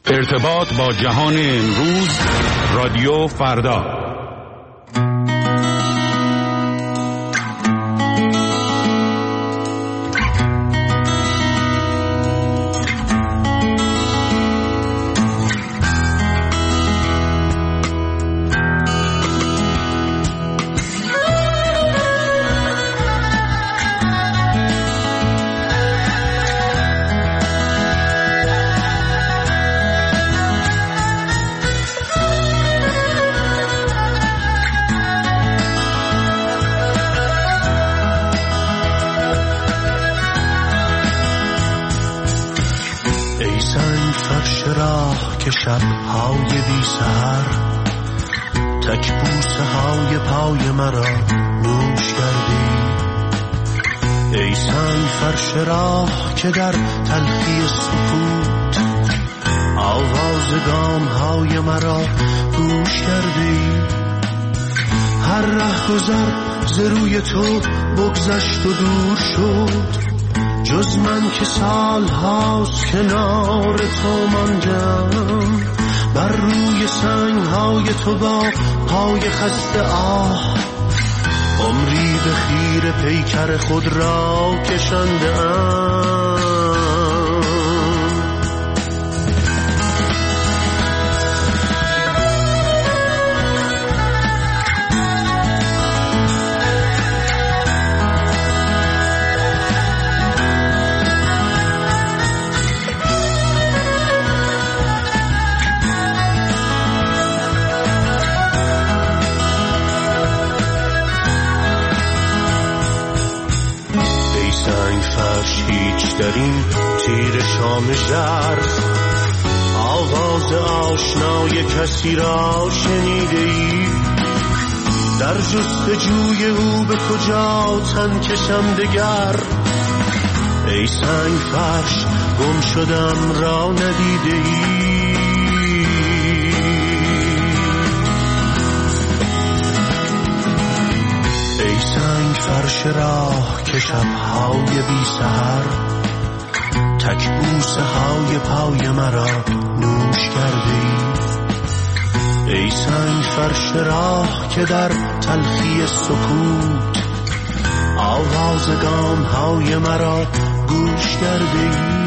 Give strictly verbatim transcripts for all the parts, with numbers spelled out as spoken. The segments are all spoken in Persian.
ارتباط با جهان امروز، رادیو فردا. که شب‌های بی سحر تک بوسه های پای مرا نوش کردی. ای سنگ فرش راه که در تلخی سکوت آواز گام های مرا گوش کردی. هر ره گذر ز روی تو بگذشت و دور شد، جز من که سال هاست کنار تو ماندم. بر روی سنگ های تو با پای خسته آه عمری به خیر پیکر خود را کشندم. هیچ در این تیر شام ژرف آواز آشنای کسی را شنیده ای؟ در جستجوی او به کجا تن کشم دگر؟ ای سنگ فرش گم شدم را ندیده ای؟ ای سنگ فرش راه که شب‌های بی سحر تک بوسه های پای مرا نوش کردی. ای سنگ فرش راه که در تلخی سکوت آواز گام های مرا گوش کردی.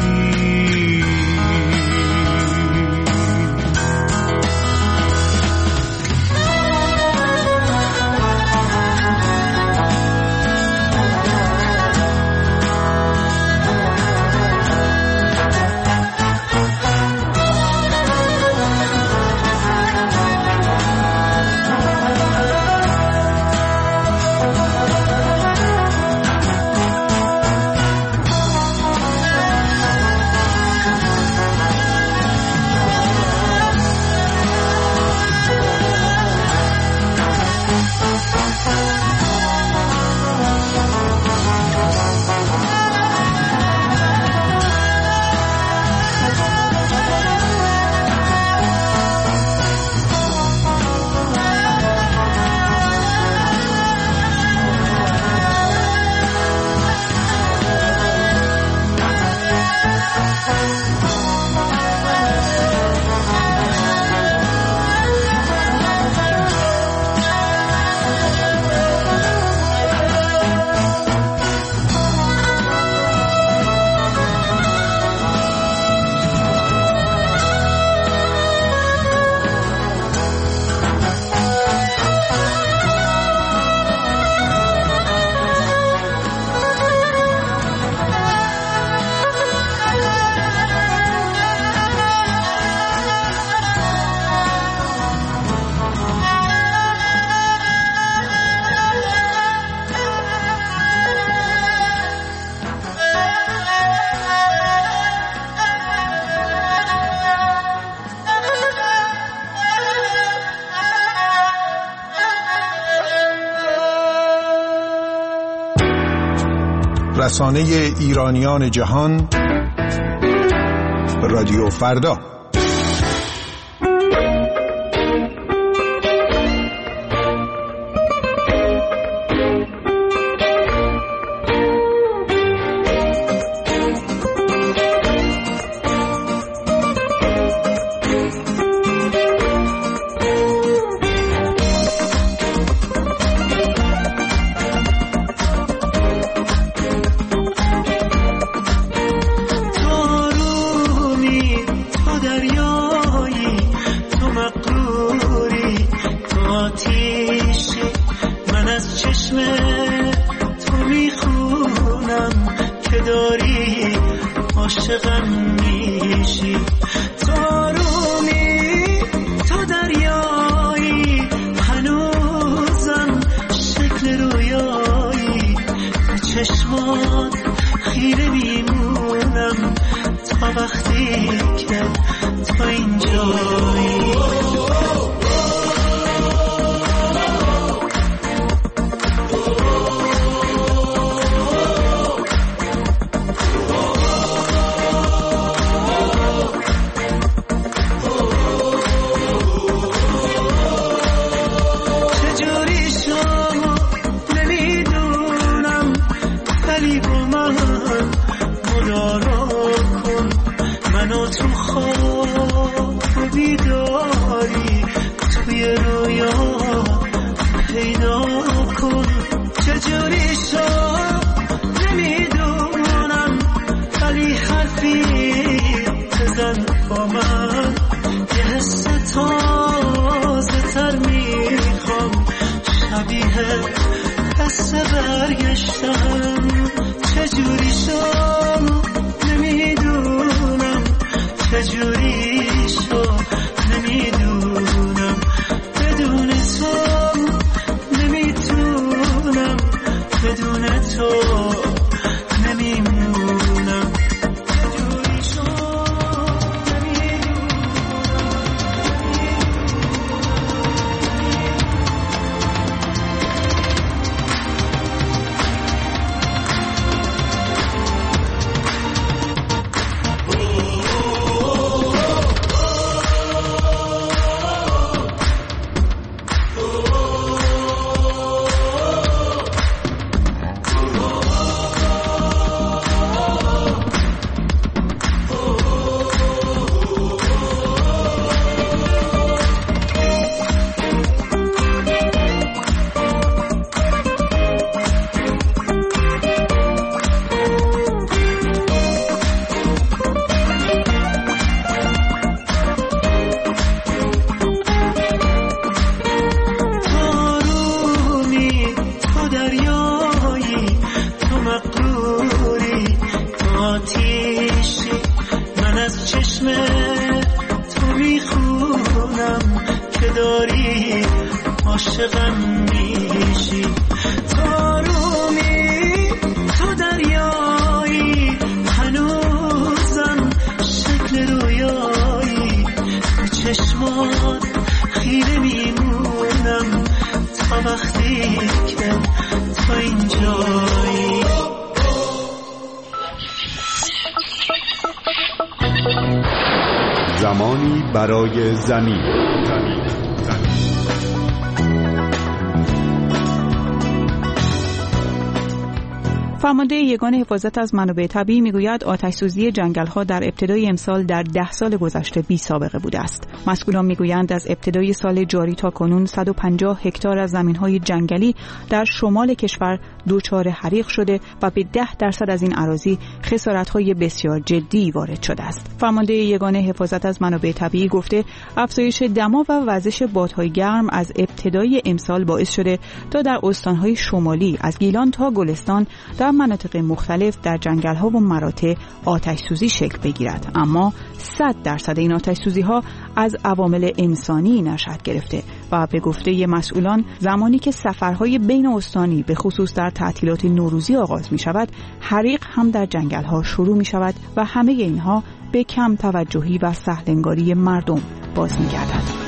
رسانه ایرانیان جهان، رادیو فردا. که تو اینجایی. زمانی برای زمین. فرمانده یگان حفاظت از منابع طبیعی میگوید آتش‌سوزی جنگل‌ها در ابتدای امسال در ده سال گذشته بی سابقه بوده است. مسئولان میگویند از ابتدای سال جاری تا کنون صد و پنجاه هکتار از زمین‌های جنگلی در شمال کشور دچار حریق شده و به ده درصد از این اراضی خسارت‌های بسیار جدی وارد شده است. فرمانده یگان حفاظت از منابع طبیعی گفته افزایش دما و وزش بادهای گرم از ابتدای امسال باعث شده تا در استان‌های شمالی از گیلان تا گلستان در مناطق مختلف در جنگل‌ها و مراتع آتش‌سوزی شکل بگیرد، اما صد درصد این آتش‌سوزی‌ها از عوامل انسانی نشأت گرفته و به گفته مسئولان زمانی که سفرهای بین استانی به خصوص در تعطیلات نوروزی آغاز می‌شود، حریق هم در جنگل‌ها شروع می‌شود و همه اینها به کم توجهی و سهل‌انگاری مردم باز می‌گردد.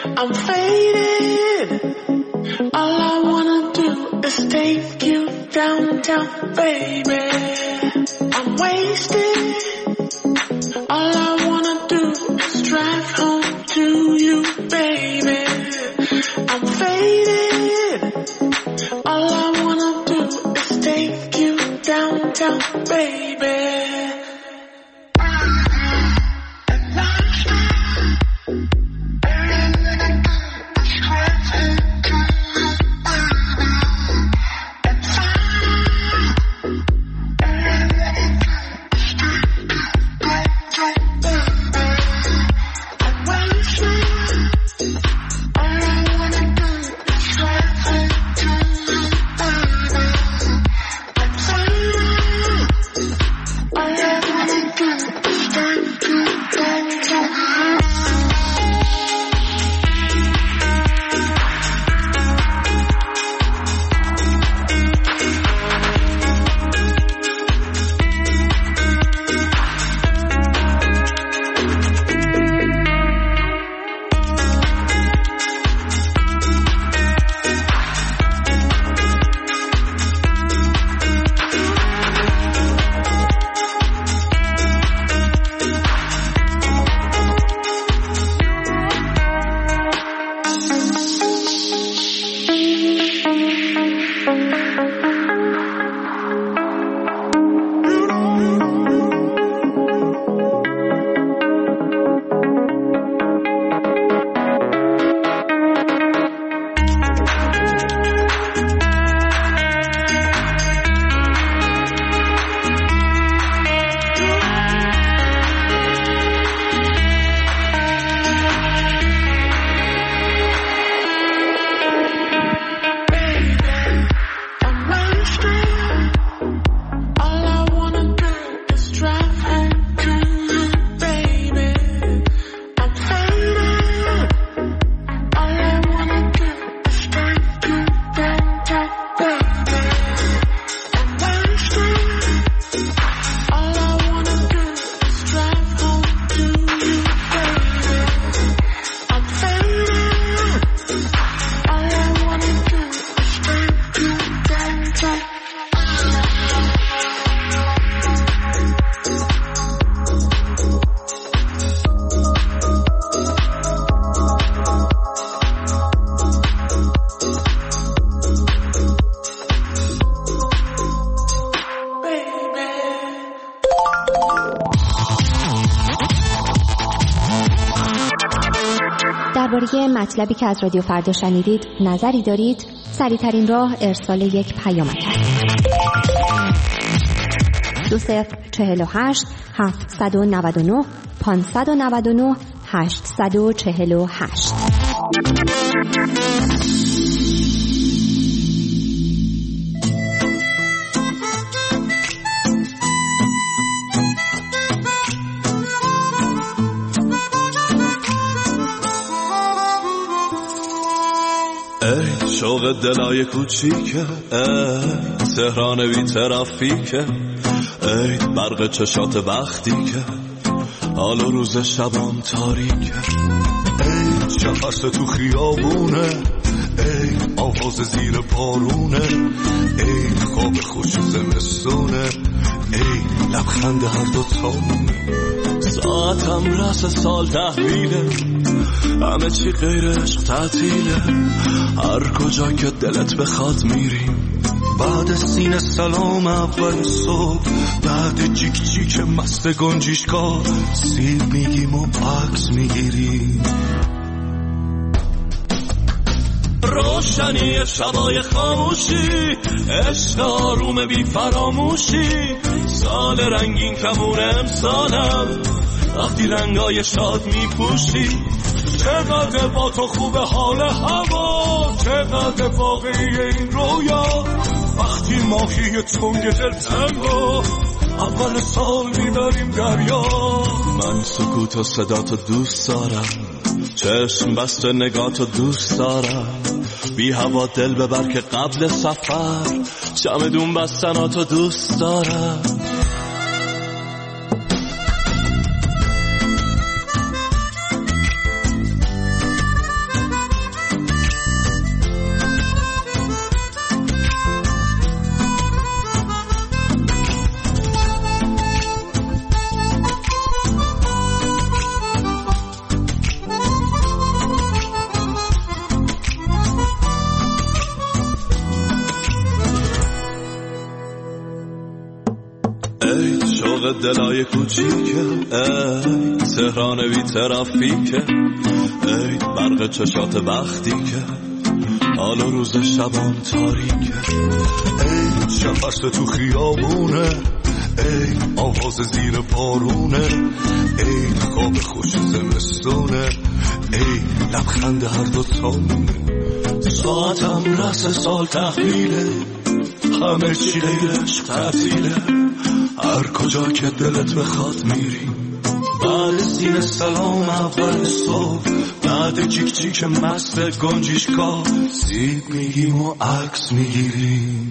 I'm faded. All I wanna do is take you down downtown, baby. I'm wasted. All I wanna do is drive home to you, baby. I'm faded. All I wanna do is take you downtown, baby. درباره مطلبی که از رادیو فردا شنیدید نظری دارید؟ سریع‌ترین راه ارسال یک پیامک است. دو صفر چهل و هشت هفتصد و نود و نه پانصد و نود و نه هشتصد و چهل و هشت. ای شوق دلای کوچیکه، ای تهران بی ترافیکه، ای برق چشات وقتی که حال و روز شبم تاریکه، ای شخص تو خیابونه، ای آواز زیر بارونه، ای خواب خوش زمستونه، ای لبخند هر دو تامونه. ساعتم رس سال تحویله، همه چی غیر عشق تعطیله، هر کجا که دلت بخواد میریم. بعد سینه سلام اول صبح، بعد جیک جیک مست گنجیشکا سیب میگیم و عکس میگیریم. روشنی شبای خاموشی، عشق آروم بی فراموشی، سال رنگین کمون امسالم وقتی رنگای شاد میپوشی. چقدر با تو خوب حال هوا، چقدر واقعی این رویا، وقتی ماهی تنگ دل تنگو اول سال میبریم دریا. من سکوت و صداتو دوست دارم، چشم بسته نگاتو دوست دارم، بی هوا دل ببر که قبل سفر چمدون بستناتو دوست دارم. ای شوق دلای کوچیکه، ای تهران بی ترافیکه، ای برق چشات بختی که حال روز شبان تاریکه، ای شفست تو خیابونه، ای آواز زیر بارونه، ای خواب خوش زمستونه، ای لبخند هر دو تامونه. ساعتم رس سال تحویله، همه چی غیرش تعطیله، هر کجا که دلت بخواد میریم، بعد سین سلام اول صبح، بعد چیک چیک مست گنجیشکا سیب میگیم و عکس میگیریم.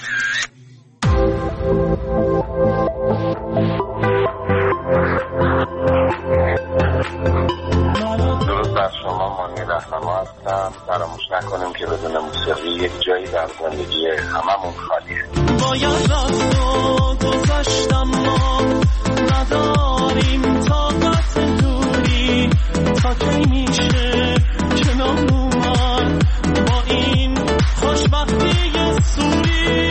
درود بر شما، مانی رهنما هستم. فراموش نکنیم که بدون موسیقی یک جایی در زندگی هممون خالیه. باید رفت و گذشتم، ما نداریم طاقت دوری، تا کی میشه کنار اومد با این خوشبختی سوری.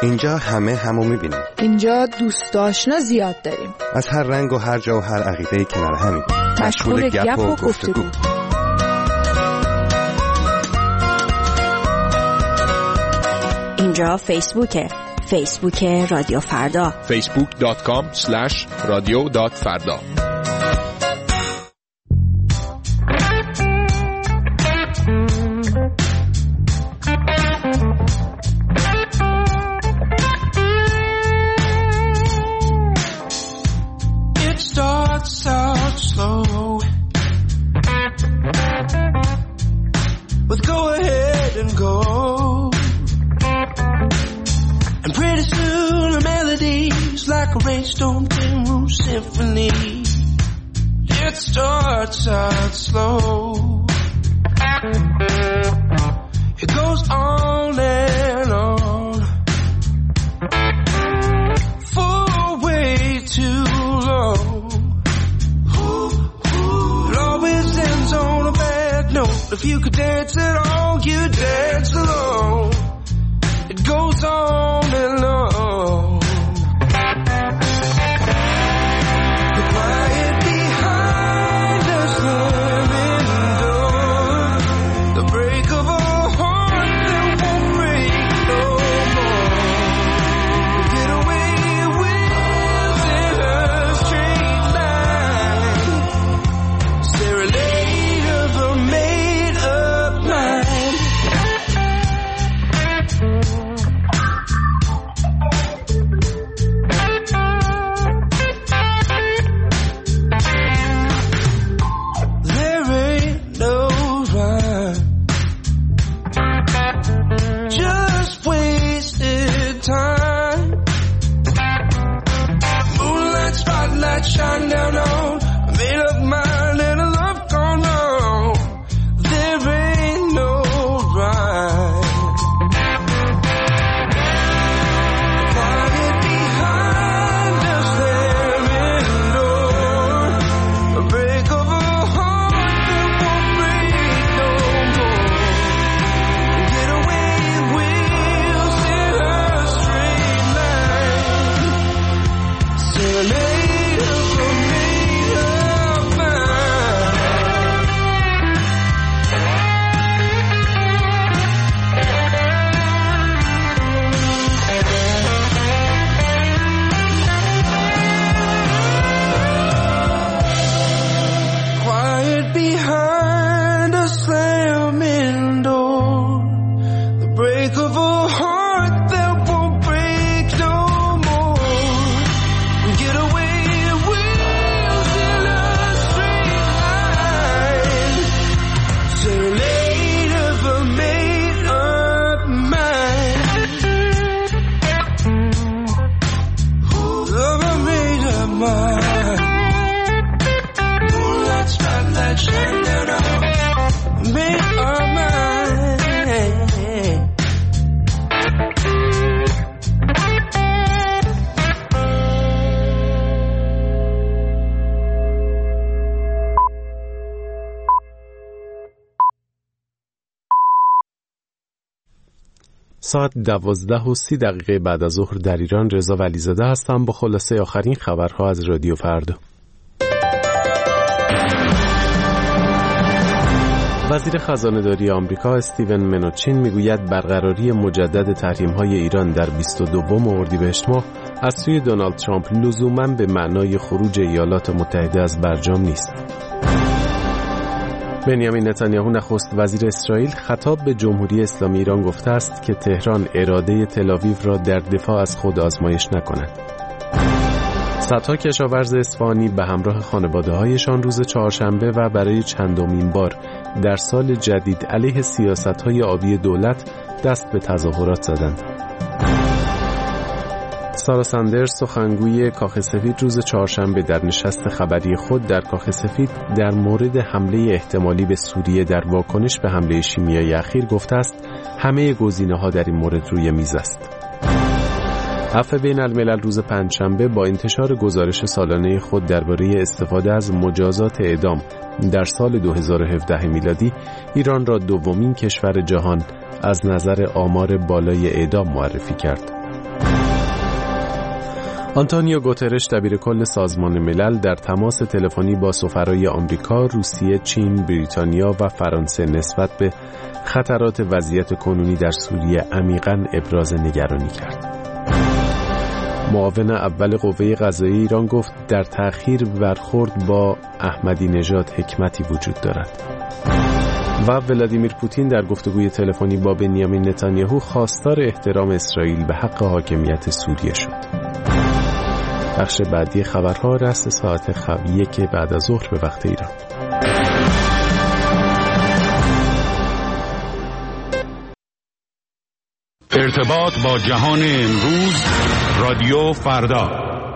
اینجا همه همو میبینیم. اینجا دوست آشنا زیاد داریم. از هر رنگ و هر جا و هر عقیده‌ای کنار همیم. مشغول گپ و گفتگو. اینجا فیسبوکه. فیسبوک رادیو فردا. فیسبوک دات کام اسلش رادیو دات فردا. Rainstorm Tin Roof Symphony. It starts out slow. It goes on and on for way too long. It always ends on a bad note. If you could dance at all, you dance alone. It goes on and on. Shine down on a made up mind and a love gone wrong. There ain't no right. Quiet behind a slamming door, a break of a heart that won't break no more. Get away wheels in a straight line. Serenade. ساعت دوازده و سی دقیقه بعد از ظهر در ایران. رضا ولیزاده هستم با خلاصه آخرین خبرها از رادیو فردا. وزیر خزانه‌داری آمریکا استیون منوچین میگوید برقراری مجدد تحریم‌های ایران در بیست و دوم اردیبهشت ماه از سوی دونالد ترامپ لزوماً به معنای خروج ایالات متحده از برجام نیست. بنیامین نتانیاهو نخست وزیر اسرائیل خطاب به جمهوری اسلامی ایران گفته است که تهران اراده تل‌آویو را در دفاع از خود آزمایش نکند. صدها کشاورز اصفهانی به همراه خانواده‌هایشان روز چهارشنبه و برای چندمین بار در سال جدید علیه سیاست‌های آبی دولت دست به تظاهرات زدند. سارا ساندرز سخنگوی کاخ سفید روز چهارشنبه در نشست خبری خود در کاخ سفید در مورد حمله احتمالی به سوریه در واکنش به حمله شیمیایی اخیر گفته است همه گزینه‌ها در این مورد روی میز است. عفو بین الملل روز پنجشنبه با انتشار گزارش سالانه خود درباره استفاده از مجازات اعدام در سال دو هزار و هفده میلادی ایران را دومین کشور جهان از نظر آمار بالای اعدام معرفی کرد. آنتونیو گوترش دبیر کل سازمان ملل در تماس تلفنی با سفرای آمریکا، روسیه، چین، بریتانیا و فرانسه نسبت به خطرات وضعیت کنونی در سوریه عمیقاً ابراز نگرانی کرد. معاون اول قوه قضاییه ایران گفت در تأخیر برخورد با احمدی نژاد حکمتی وجود دارد. و ولادیمیر پوتین در گفتگوی تلفنی با بنیامین نتانیاهو خواستار احترام اسرائیل به حق حاکمیت سوریه شد. بخش بعدی خبرها رأس ساعت خبیه که بعد از ظهر به وقت ایران. ارتباط با جهان امروز، رادیو فردا.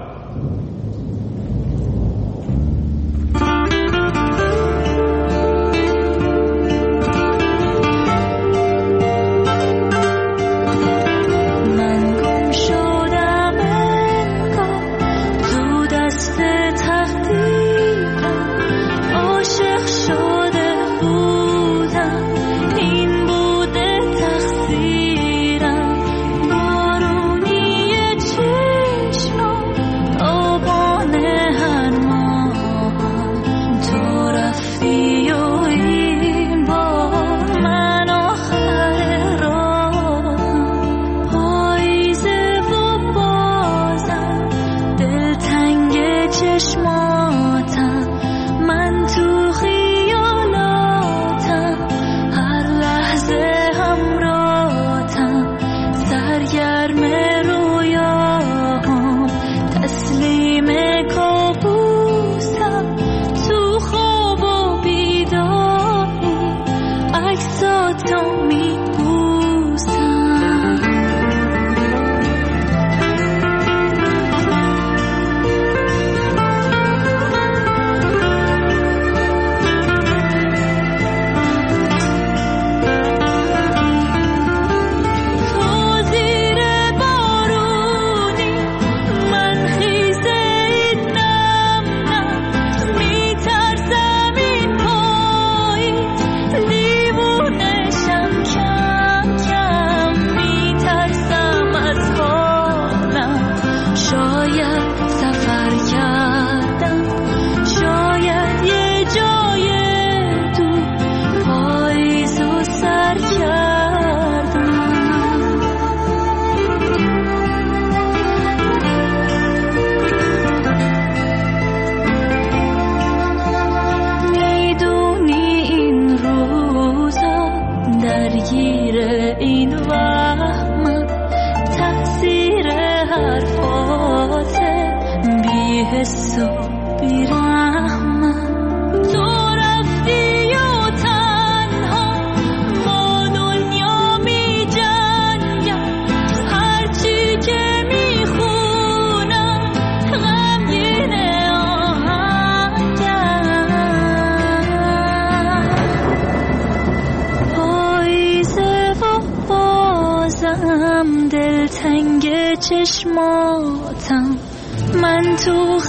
چشماتم من تو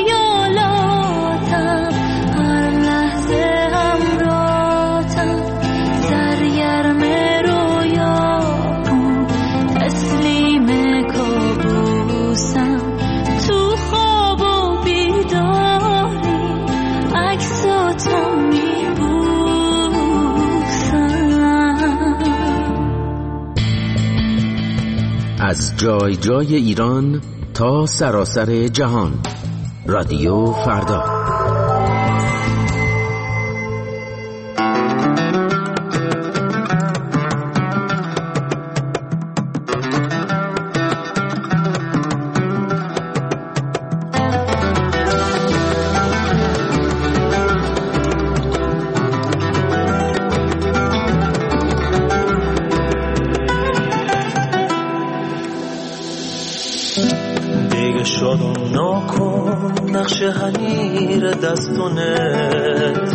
خیالاتم هر لحظه همراهتم سرگرم رویاهم تسلیم کابوسم تو خواب و بیداری عکساتو از جای جای ایران تا سراسر جهان، رادیو فردا. شهنیر دستونت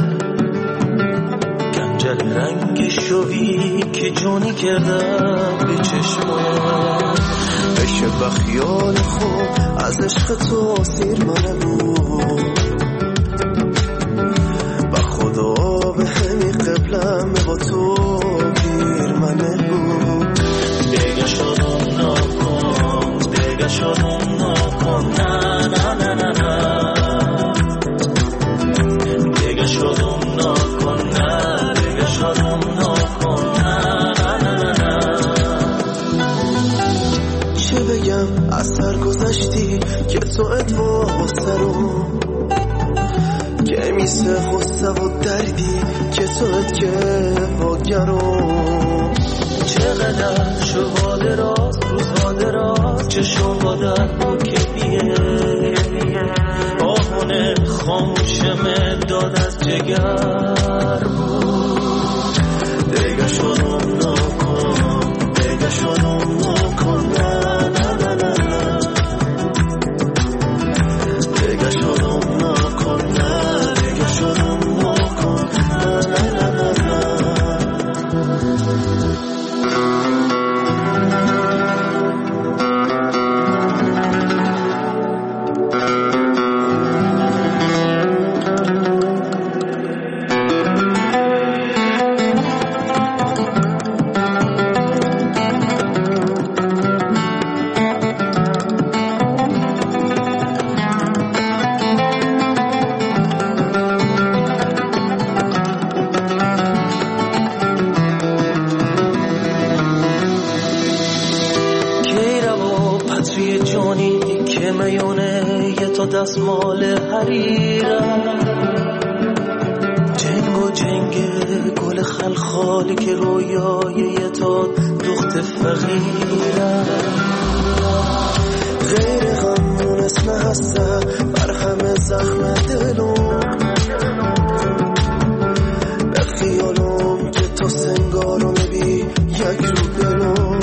گنجل رنگ شوی که جونی کردم به چشمات بشه بخیال خوب از عشق تو سیر منه بود و خدا به همی قبلم با تو گیر منه بود بگه شدم نکن بگه شدم نکن و دردی که توت که واگرم چقدر شبا دراز روزها دراز چشم بادر با کبیه آهونه خاموشم داد از جگر بود دیگه شدم نکن دیگه شدم نکن نه نه نه نه نه دیگه شدم نکن نه دیگه شدم نکن نه نه نه نه دستمال حریرم جنگ و جنگ گل خلخالی که رویای تا دخت فقیرم غیر غمون اسم هسته بر همه زخم دلم به خیالم که تو سنگارو میبی یک رو دلم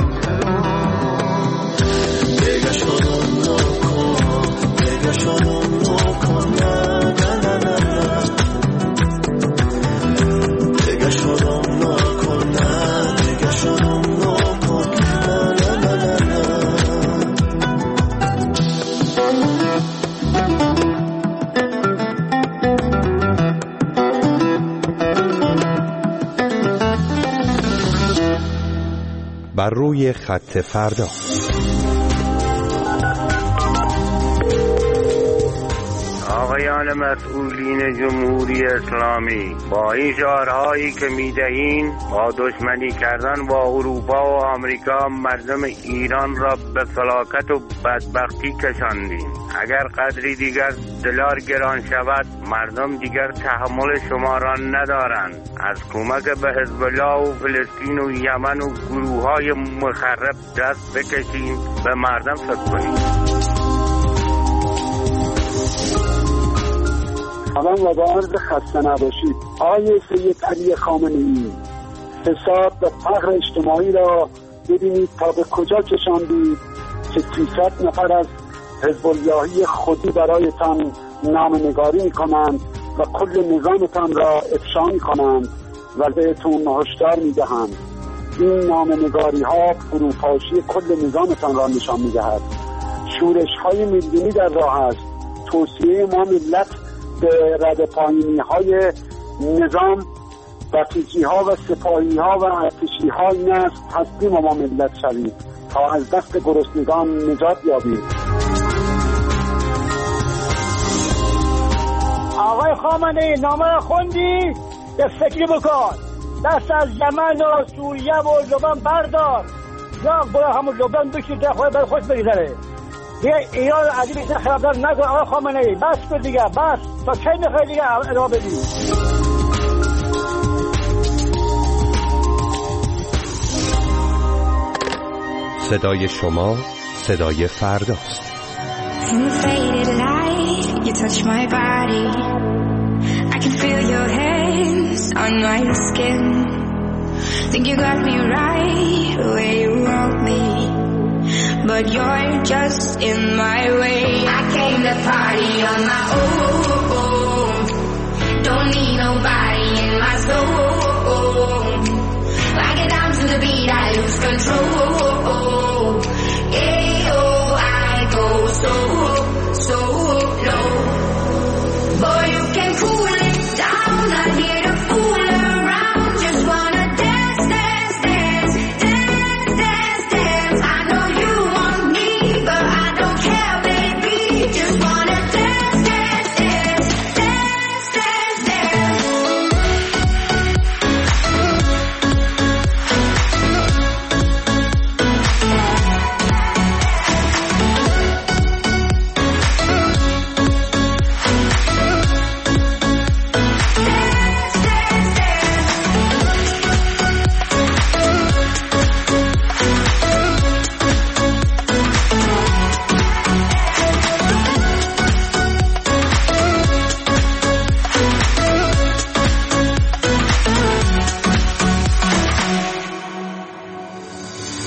دیگه شدم نکن دیگه شدم نکن نه نه نه نه دیگه شدم نکن نه دیگه شدم نکن نه نه نه نه بر روی خط فردا. آقایان مسئولین جمهوری اسلامی، با این شعارهایی که میدهین با دشمنی کردن با اروپا و آمریکا مردم ایران را به فلاکت و بدبختی کشاندین. اگر قدری دیگر دلار گران شود مردم دیگر تحمل شما را ندارند. از کمک به حزب الله و فلسطین و یمن و گروه های مخرب دست بکشین، به مردم فکر کنین. سلام و با عرض خسته نباشید. آقای سید علی خامنه‌ای، فساد و فقر اجتماعی را ببینید تا به کجا کشاندید که سیصد نفر از حزب اللهی خودی برایتان نامه‌نگاری می‌کنند و کل نظامتان را افشا می‌کنند و بهتون هشدار می‌دهند. این نامه‌نگاری‌ها فروپاشی کل نظامتان را نشان می‌دهد. شورش‌های میلیونی در راه است. توصیه ما ملت به رد پایینی های نظام بسیجی ها و سپاهی ها و ارتشی ها این است تسلیم ما ملت شوید تا از دست گرسنگان نجات یابید. آقای خامنه‌ای نامه را خوندی؟ یه فکری بکن، دست از یمن و سوریه و لبنان بردار، یا برای همون لبنان بشید در خواهی برای خوش بگذاره. دیگه ایران عدی بیشتر خرابدار نکن آقای خامنه‌ای، بس کن دیگه، بس. تا کی میخوای دیگه ادامه بدی؟ صدای شما صدای فرداست. In the faded light, you touch my body. I can feel your hands on my skin. Think you got me right where you want me, but you're just in my way. I came to party on my own. Don't need nobody in my soul. I get down to the beat, I lose control. Yeah, oh, I go so, so low. Boy, you can cool it down, not here to fool around. Just wanna dance, dance, dance, dance, dance, dance. I know you want me, but I don't care, baby. Just wanna dance, dance, dance, dance, dance, dance.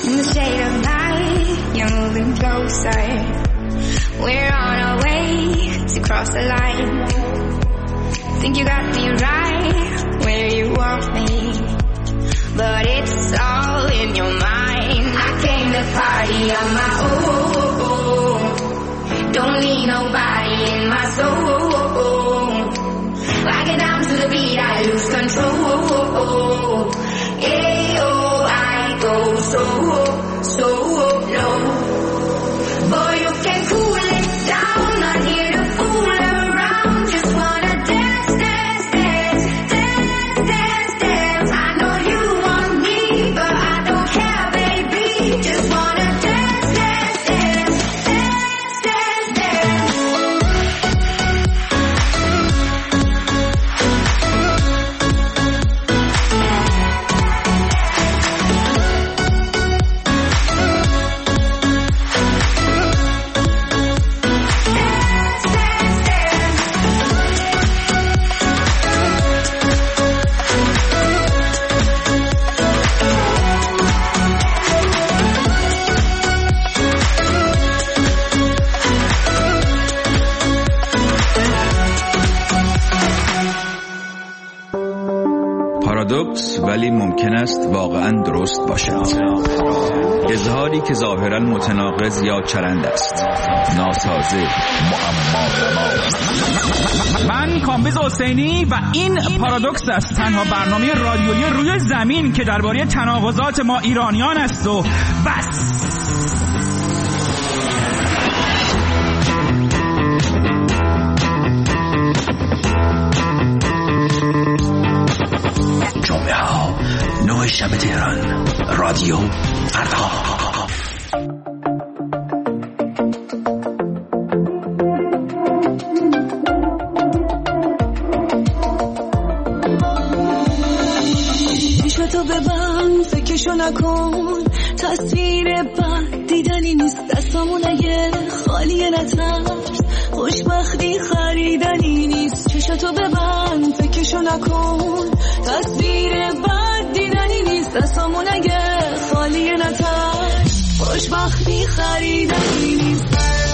In the shade of night, you're moving closer. We're on our way to cross the line. Think you got me right where you want me, but it's all in your mind. I came to party on my own. Don't need nobody in my soul. I get down to the beat, I lose control. Ayo, I go so, so low. Boy, you can cool it down, not here to fool around. Just wanna dance, dance, dance, dance, dance, dance. I know you want me, but I don't care, baby. Just wanna dance, dance, dance, dance, dance, dance. پارادوکس ولی ممکن است واقعا درست باشد. اظهاری که ظاهرا متناقض یا چرند است، ناسازه، معما. من کامبیز حسینی و این پارادوکس است، تنها برنامه رادیویی روی زمین که درباره تناقضات ما ایرانیان است و بس. جمعه ها نه شب تهران، رادیو فردا. تو ببند فکرشو نکن، تصویر بد دیدنی نیست دستامون اگه خالیه نترس، خوشبختی خریدنی نیست. چشتو ببند فکرشو نکن، تصویر بد دیدنی نیست دستامون اگه خالیه نترس، خوشبختی خریدنی نیست.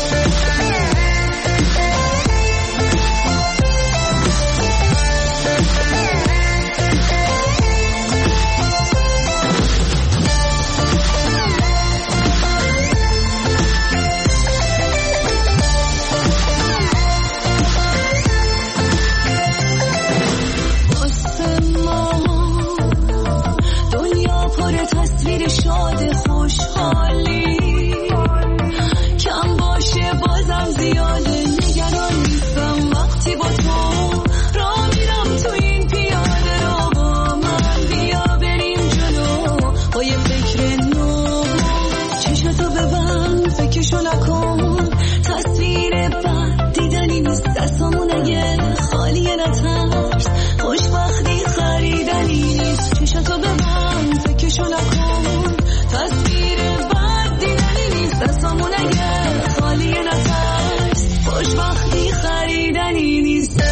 تصویر شاد خوشحالی کم باشه بازم زیاده، نگران نیستم وقتی با تو راه میرم تو این پیاده رو، با من بیا بریم جلو با یه فکر نو. چشتو ببند فکرشو نکن، تصویر بد دیدنی نیست دستامون اگه خالیه نترس، خوشبختی خریدنی نیست. چشتو ببند فکرشو نکن، تصویر بد دیدنی نیست دستامون اگه خالیه نترس، خوشبختی خریدنی نیست.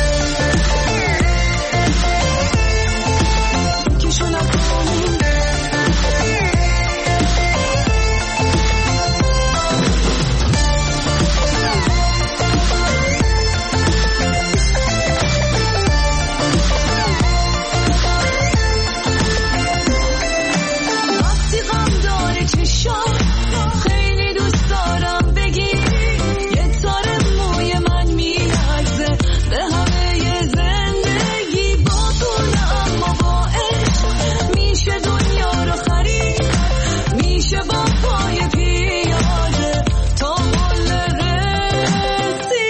فکرشو نکن. خیلی دوست دارم بگی یه تار موی من میلرزه به همه زندگی، با تو نه اما با عشق میشه دنیا رو خرید، میشه با پای پیاده تا قله رسید.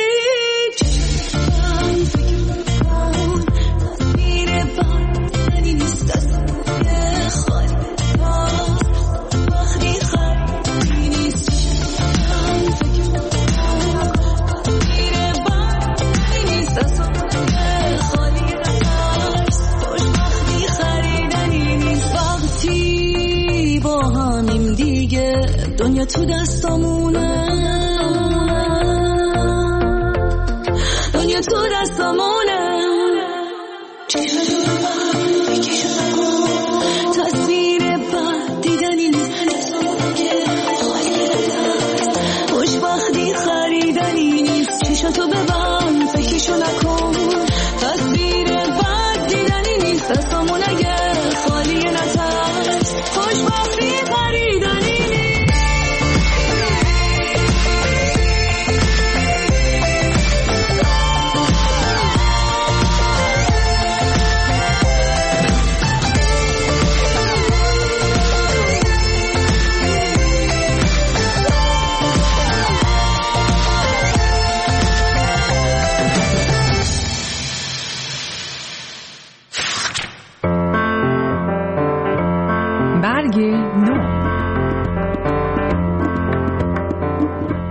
چشم فکر کن، تصویر بد دیدنی نیست دستای خالی دنیا تو دستامونه، دنیا تو دستامونه. چشم تصویر بد دیدنی نیست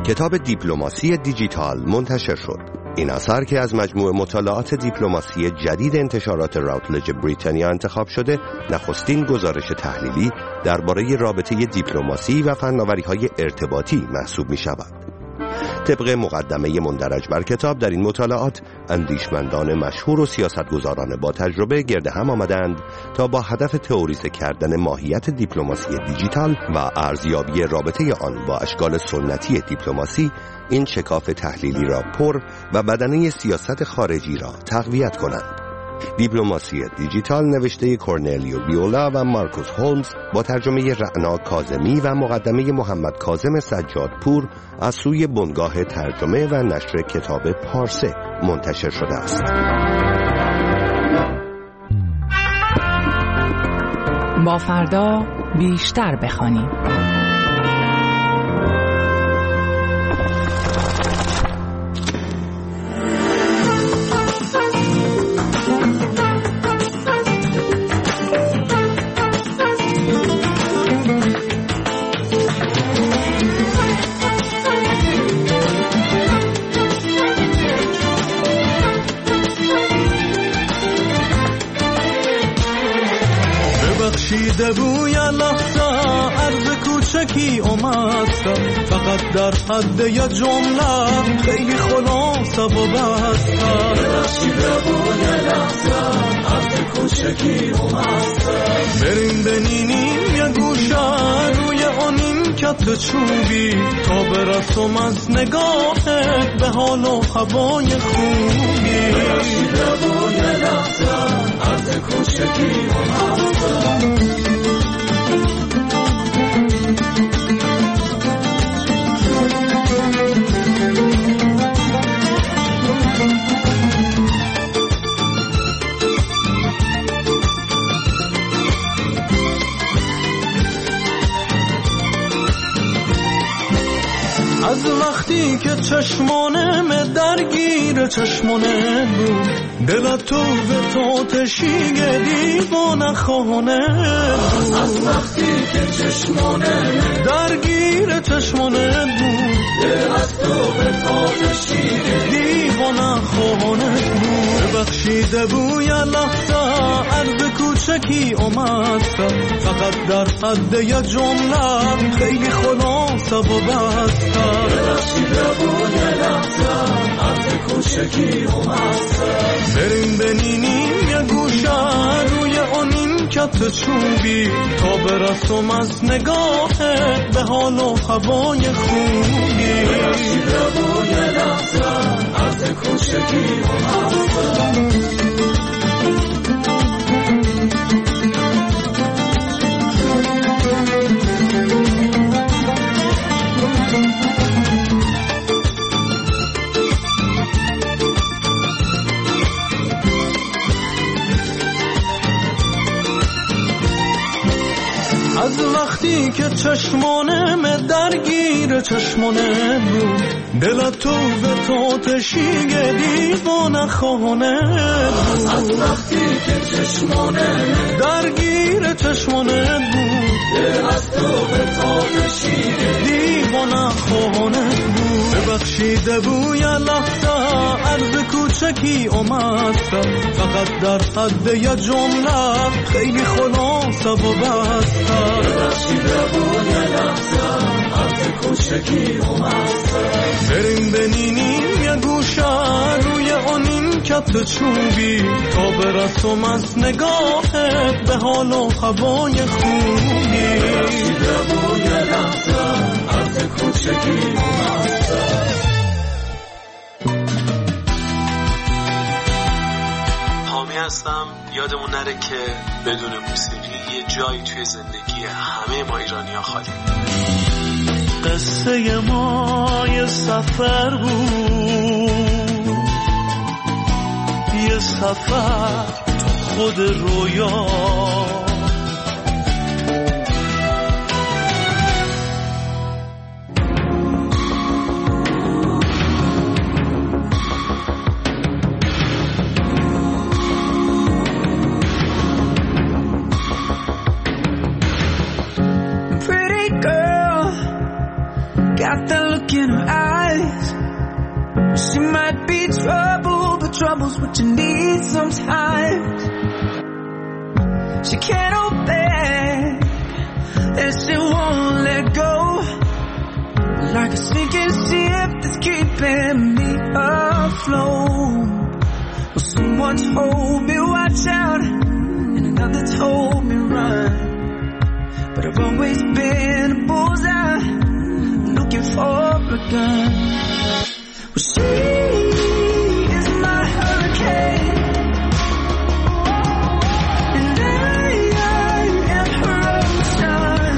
کتاب دیپلماسی دیجیتال منتشر شد. این اثر که از مجموع مطالعات دیپلماسی جدید انتشارات راوتلج بریتانیا انتخاب شده، نخستین گزارش تحلیلی درباره رابطه دیپلماسی و فناوری‌های ارتباطی محسوب می‌شود. طبق مقدمه مندرج بر کتاب، در این مطالعات اندیشمندان مشهور و سیاستگزاران با تجربه گرد هم آمدند تا با هدف تئوریزه کردن ماهیت دیپلماسی دیجیتال و ارزیابی رابطه آن با اشکال سنتی دیپلماسی، این شکاف تحلیلی را پر و بدنه سیاست خارجی را تقویت کنند. دیپلماسی دیجیتال نوشته کورنلیو بیولا و مارکوس هولمز با ترجمه رعنا کاظمی و مقدمه محمد کاظم سجادپور از سوی بنگاه ترجمه و نشر کتاب پارسه منتشر شده است. با فردا بیشتر بخوانیم. دیده بوی لحظه عرض کوچکی اومدم، فقط در حد یه جمله خیلی خلاصه و بستم. دیده بوی لحظه عرض کوچکی اومدم، بریم بنینیم یه گوشه روی آنین کت چوبی، تا برسم از نگاهت به حال و هوای خوبی. دیده بوی لحظه عرض کوچکی اومدم. از وقتی که چشمانم درگیر چشمانه بود، دل تو به تو تشیگه دیوانه خانه بود. از وقتی که چشمانم درگیر چشمانه بود، دل از تو به تو تشیگه دیوانه خانه بود. ببخشیده بوی لحظه عرض کوچکی اومدم، فقط در حد یه جمله خیلی خلاصه و بستم. ببخشیده بوی لحظه عرض کوچکی اومدم، بریم بنینیم یه گوشه روی آنین کت چوبی، تا برسم از نگاهت به حال و هوای خوبی. ببخشیده بوی لحظه عرض کوچکی اومدم. از وقتی که چشمانم درگیر چشمانه بود، دل تو به تو تشیگه دیوانه خانه بود. از وقتی که چشمانم درگیر چشمانه بود، دل از تو به تو تشیگه دیوانه خانه بود. ببخشیده بوی لحظه عرض کوچکی اومدم، فقط در حد یه جمله خیلی خلاصه و بستم. ببخشیده بوی لحظه عرض کوچکی اومدم، بریم بنینیم یه گوشه روی آنین کت چوبی، تا برسم از نگاهت به حال و هوای خوبی. ببخشیده بوی لحظه عرض کوچکی اومدم. حامی هستم. یادمون نره که بدون موسیقی یه جایی توی زندگی همه ما ایرانی‌ها خالی. قصه ما یه سفر بود، یه سفر خود رویا، in her eyes. She might be trouble, but trouble's what you need sometimes. She can't hold back, and she won't let go. Like a sinking ship that's keeping me afloat. Well, someone told me watch out, and another told me run. But I've always been a bullseye, looking for a gun. Well, she is my hurricane, and I, I am her ocean.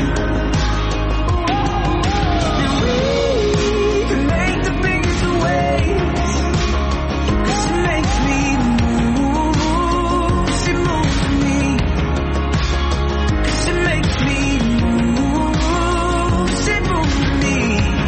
And we can make the biggest waves, 'cause she makes me move. She moves me, 'cause she makes me move. She moves me.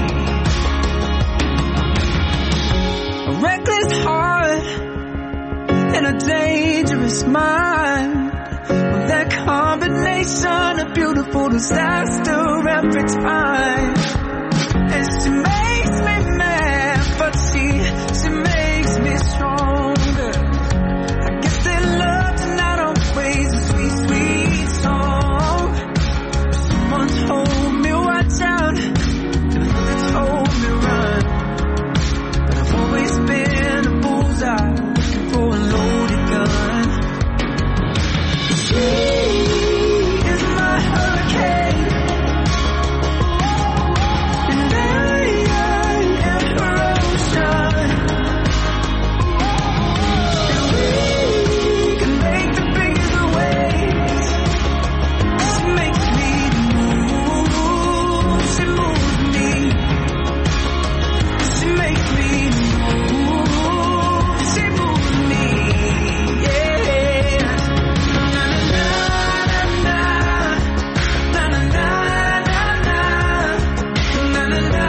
A reckless heart and a dangerous mind. Well, that combination of beautiful disaster every time. And she makes me mad, but she, she makes me stronger. I guess that love's not always a sweet, sweet song. Someone told me watch out, another told me run. But I've always been a bullseye, looking for a loaded gun. She is my hurricane, and I, I am her ocean. And we can make the biggest waves. She makes me move. She moves me. She makes me move. She moves me. Yeah. Na na na na na na na na na na na na na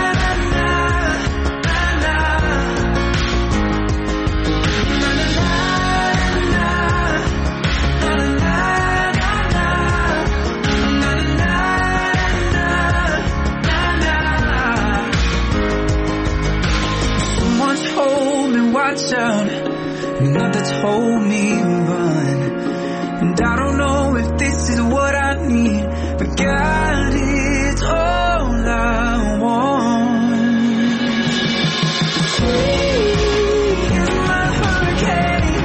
Someone told me watch out, another told me run. And I don't know if this is what I need, but God is all I want. She is my hurricane,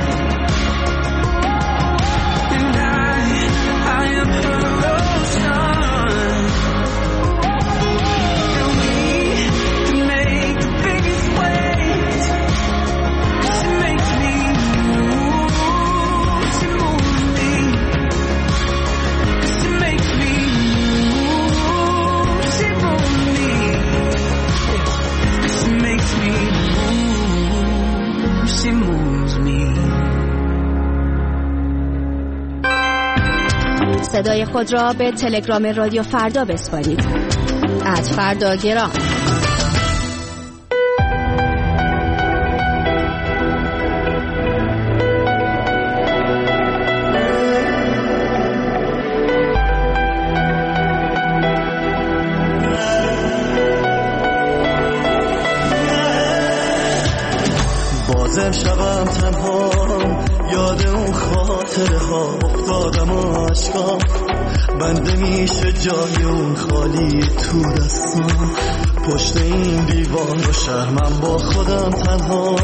and I, I am her ocean. And we can make the biggest waves. She makes me move. She moves me. She makes me move. She moves me. She makes me move. She moves me. صدای خود را به تلگرام رادیو فردا بسپارید. ات فردا گرام. بازم شبم تنها یاد اون خاطره ها افتادم و عشقام بنده میشه جای اون خالی تو دستم پشت این دیوان و شرمم با خودم تنها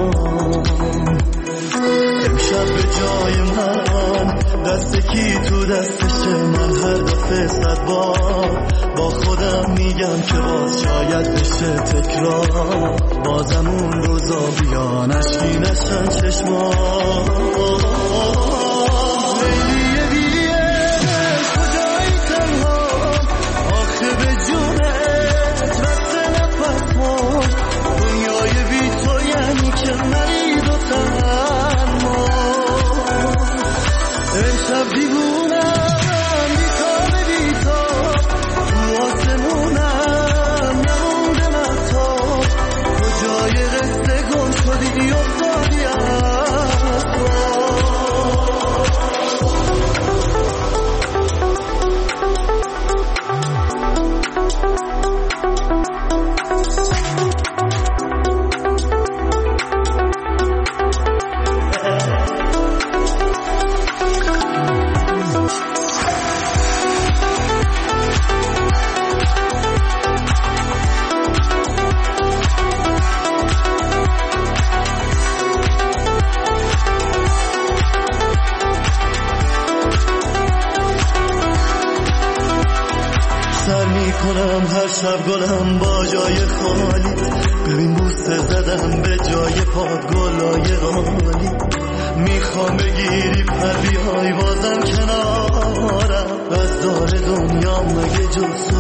امشب به جای من دست کی تو دستشه من هر دفعه صد بار با خودم میگم که باز شاید بشه تکرار بازم اون روزا بیان اشکی نشن چشمان لیلیه بیش کجایی تنها آخه به جونت رست نفس ما دنیای بی تو یعنی که مرید و تنها امشب دیوونم بیتاب بیتاب تو آسمونم نمونده مطاب کجای قصه گم شدی افتادی از سر میکنم هر شب گلم با جای خالی، ببین بوسه زدم به جای پاد گلای عالی. میخوام بگیری پر بیای بازم کنارم، از دار دنیا مگه جز